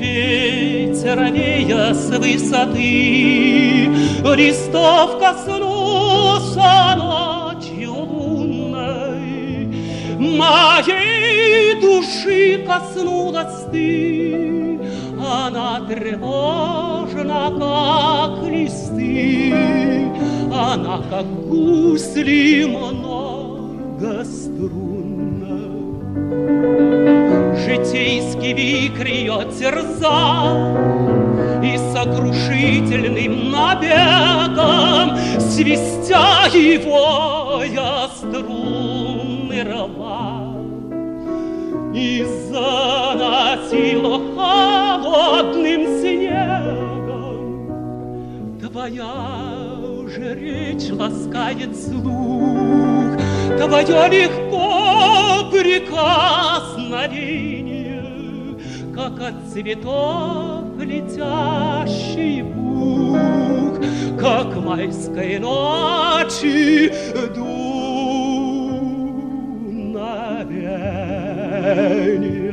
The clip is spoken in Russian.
ветер, вея с высоты, листов коснулся ночью лунной, моей души коснулась ты, она тревожна, как листы, она, как гусли, многострунна. Житейский вихрь ее терзал, и сокрушительным набегом, свистя его, я струны рвал, и заносило холодным снегом. Твоя же речь ласкает слух, твое легко прикосновение, как от цветов летящий пух, как майской ночи дуновение.